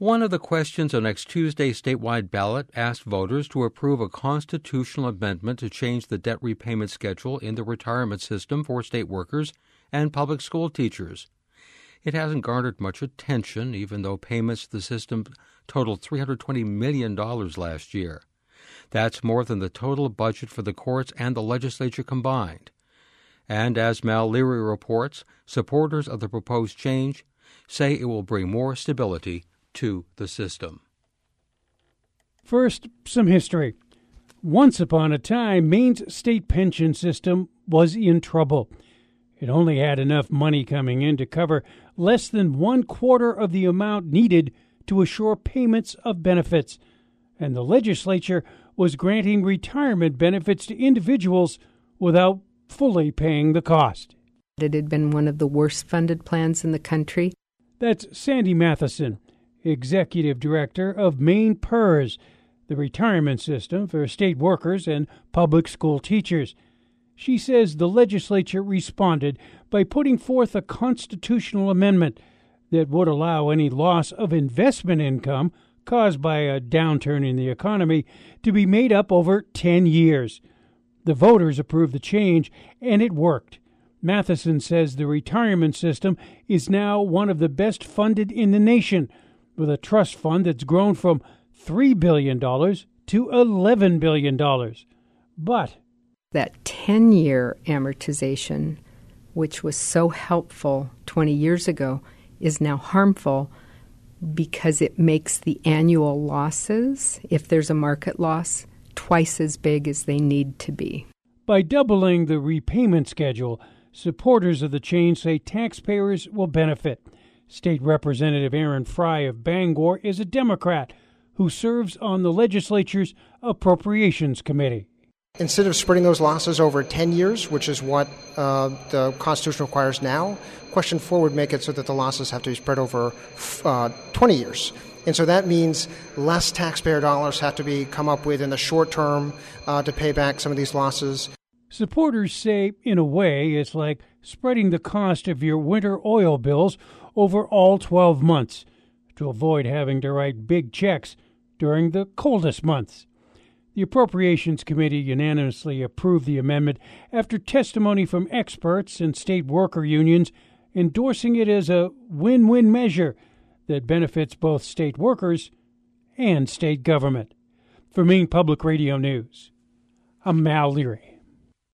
One of the questions on next Tuesday's statewide ballot asked voters to approve a constitutional amendment to change the debt repayment schedule in the retirement system for state workers and public school teachers. It hasn't garnered much attention, even though payments to the system totaled $320 million last year. That's more than the total budget for the courts and the legislature combined. And as Mal Leary reports, supporters of the proposed change say it will bring more stability to the system. First, some history. Once upon a time, Maine's state pension system was in trouble. It only had enough money coming in to cover less than 1/4 of the amount needed to assure payments of benefits, and the legislature was granting retirement benefits to individuals without fully paying the cost. It had been one of the worst funded plans in the country. That's Sandy Matheson, Executive Director of Maine PERS, the retirement system for state workers and public school teachers. She says the legislature responded by putting forth a constitutional amendment that would allow any loss of investment income caused by a downturn in the economy to be made up over 10 years. The voters approved the change, and it worked. Matheson says the retirement system is now one of the best funded in the nation, with a trust fund that's grown from $3 billion to $11 billion. But that 10-year amortization, which was so helpful 20 years ago, is now harmful because it makes the annual losses, if there's a market loss, twice as big as they need to be. By doubling the repayment schedule, supporters of the change say taxpayers will benefit. State Representative Aaron Fry of Bangor is a Democrat who serves on the legislature's Appropriations Committee. Instead of spreading those losses over 10 years, which is what the Constitution requires now, Question 4 would make it so that the losses have to be spread over 20 years. And so that means less taxpayer dollars have to be come up with in the short term to pay back some of these losses. Supporters say, in a way, it's like spreading the cost of your winter oil bills over all 12 months to avoid having to write big checks during the coldest months. The Appropriations Committee unanimously approved the amendment after testimony from experts and state worker unions endorsing it as a win-win measure that benefits both state workers and state government. For Maine Public Radio News, I'm Mal Leary.